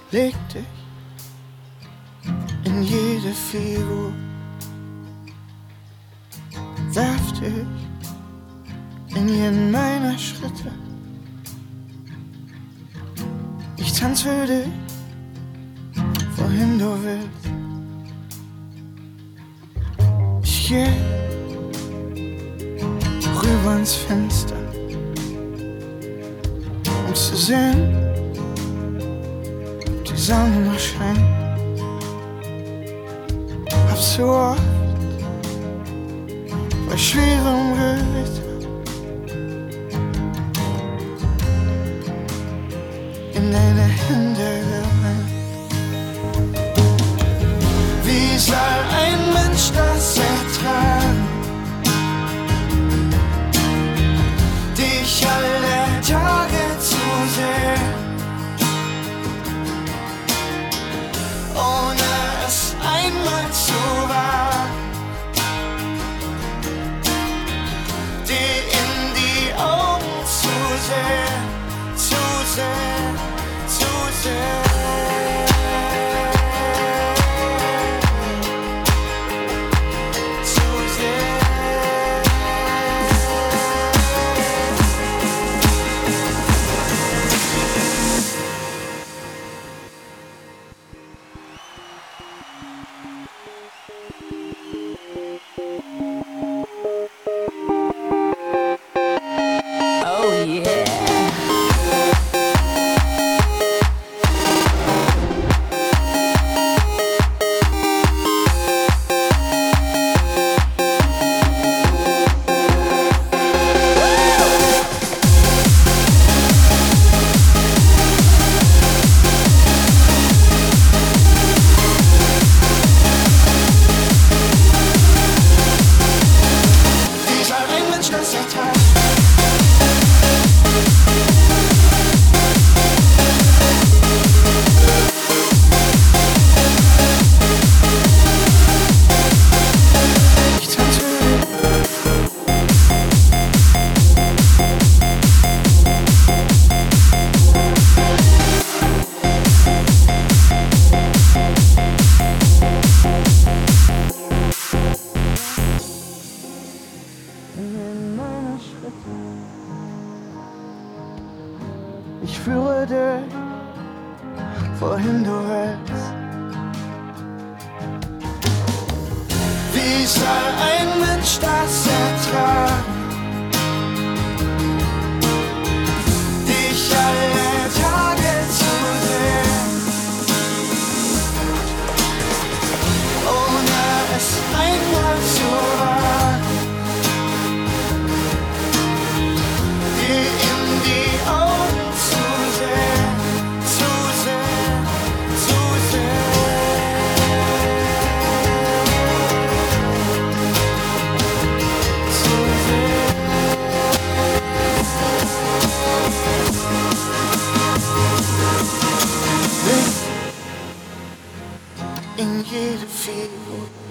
Leg dich in jede Figur, werf dich in jeden meiner Schritte. Ich tanz für dich, wohin du willst. Ich geh rüber ins Fenster, um zu sehen, ob die Sonne noch scheint. Hab so oft bei schwerem Gewitter in deine Hände geweint. Wie soll ein Mensch das ertragen, dich alle Tage zu sehen, ohne es einmal zu wagen, dir in die Augen zu sehen, zu sehen, zu sehen. Ich führe dich, wohin du willst. Wie soll ein Mensch das ertragen, dich alle Tage zu sehen, ohne es einmal zu wagen, dir in die Augen zu sehen, zu sehen, zu sehen. In jede Figur